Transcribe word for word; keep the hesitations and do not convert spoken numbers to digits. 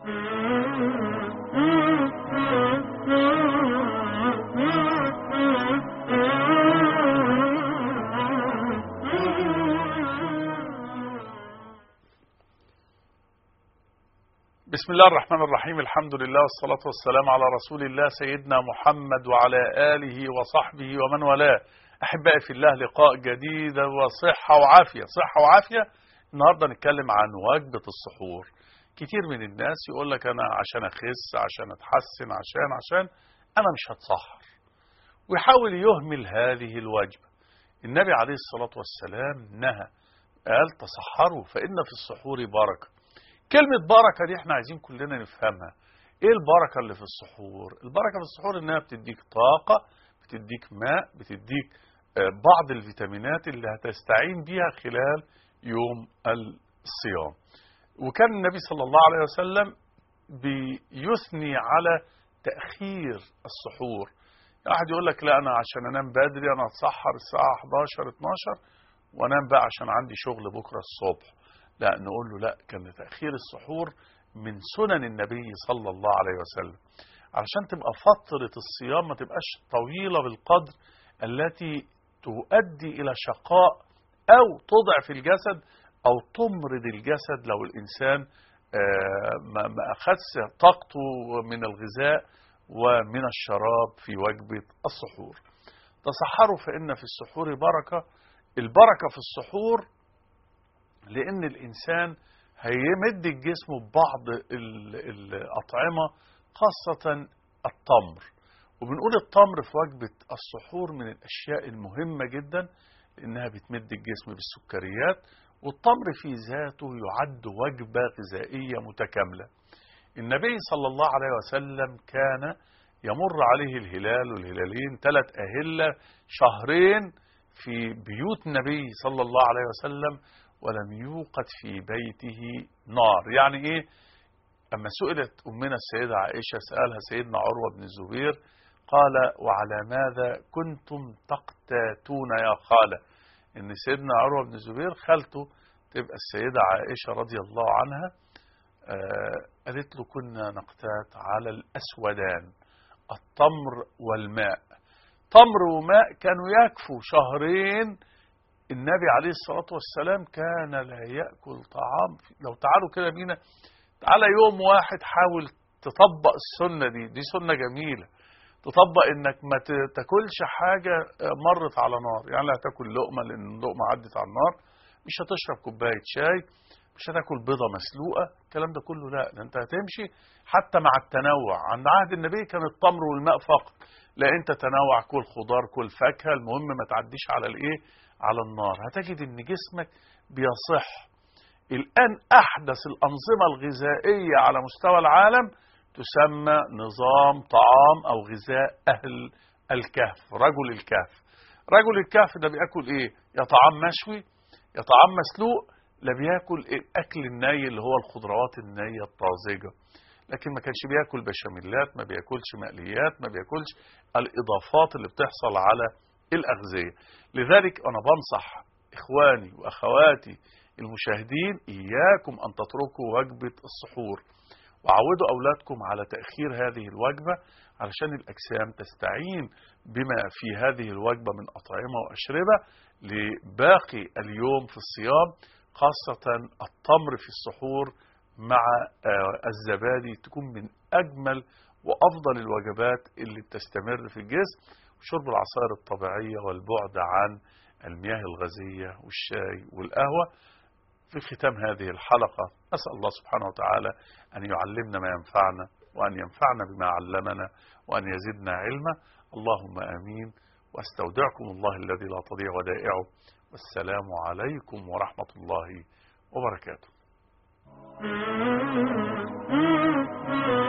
بسم الله الرحمن الرحيم. الحمد لله والصلاة والسلام على رسول الله سيدنا محمد وعلى آله وصحبه ومن والاه. أحبائي في الله، لقاء جديد وصحة وعافية. صحة وعافية. النهاردة نتكلم عن وجبة السحور. كتير من الناس يقول لك أنا عشان أخس، عشان أتحسن، عشان عشان أنا مش هتسحر، ويحاول يهمل هذه الوجبة. النبي عليه الصلاة والسلام نهى، قال تسحروا فإن في السحور بركة. كلمة بركة دي احنا عايزين كلنا نفهمها. ايه البركة اللي في السحور؟ البركة في السحور انها بتديك طاقة، بتديك ماء، بتديك بعض الفيتامينات اللي هتستعين بيها خلال يوم الصيام. وكان النبي صلى الله عليه وسلم بيثني على تأخير السحور. واحد يقول لك لا انا عشان انام بدري انا اتسحر الساعة احداشر اتناشر وانام بقى عشان عندي شغل بكرة الصبح. لا، نقول له لا، كان تأخير السحور من سنن النبي صلى الله عليه وسلم، علشان تبقى فترة الصيام ما تبقاش طويلة بالقدر التي تؤدي إلى شقاء أو تضعف الجسد أو تمرض الجسد لو الإنسان ما أخذش طاقته من الغذاء ومن الشراب في وجبة السحور. تسحروا فإن في السحور بركة. البركة في السحور لأن الإنسان هيمد الجسم ببعض الأطعمة، خاصة التمر. وبنقول التمر في وجبة السحور من الأشياء المهمة جدا لأنها بتمد الجسم بالسكريات، والتمر في ذاته يعد وجبة غذائية متكاملة. النبي صلى الله عليه وسلم كان يمر عليه الهلال والهلالين، ثلاث أهلة شهرين في بيوت النبي صلى الله عليه وسلم، ولم يوقد في بيته نار. يعني ايه؟ اما سئلت امنا السيدة عائشة سألها سيدنا عروة بن الزبير، قال وعلى ماذا كنتم تقتاتون يا خالة؟ ان سيدنا عروة بن الزبير خالته تبقى السيدة عائشة رضي الله عنها، آه قالت له كنا نقتات على الاسودان، التمر والماء. تمر وماء كانوا يكفوا شهرين. النبي عليه الصلاة والسلام كان لا يأكل طعام. لو تعالوا كده بينا تعالى يوم واحد حاول تطبق السنة دي. دي سنة جميلة، تطبق انك ما تاكلش حاجة مرت على نار. يعني لا تاكل لقمة لان اللقمة عدت على النار، مش هتشرب كوباية شاي، مش هتاكل بيضة مسلوقة، الكلام ده كله لا. ده انت هتمشي حتى مع التنوع. عند عهد النبي كان التمر والماء فقط، لا انت تنوع، كل خضار، كل فاكهة، المهم ما تعديش على الايه، على النار. هتجد ان جسمك بيصح. الآن أحدث الأنظمة الغذائية على مستوى العالم تسمى نظام طعام أو غذاء أهل الكهف، رجل الكهف. رجل الكهف ده بيأكل إيه؟ يا طعام مشوي يا طعام مسلوق، لا بيأكل الأكل الني اللي هو الخضروات النية الطازجة، لكن ما كانش بيأكل بشاميلات، ما بيأكلش مقليات، ما بيأكلش الإضافات اللي بتحصل على الأغذية. لذلك أنا بنصح إخواني وأخواتي المشاهدين إياكم أن تتركوا وجبة السحور، وعودوا أولادكم على تأخير هذه الوجبة علشان الأجسام تستعين بما في هذه الوجبة من أطعمة وأشربة لباقي اليوم في الصيام، خاصة التمر في السحور مع الزبادي تكون من أجمل وأفضل الوجبات اللي بتستمر في الجسم، وشرب العصائر الطبيعية والبعد عن المياه الغازية والشاي والقهوة. في ختام هذه الحلقة أسأل الله سبحانه وتعالى أن يعلمنا ما ينفعنا، وأن ينفعنا بما علمنا، وأن يزدنا علما. اللهم آمين. وأستودعكم الله الذي لا تضيع ودائعه، والسلام عليكم ورحمة الله وبركاته.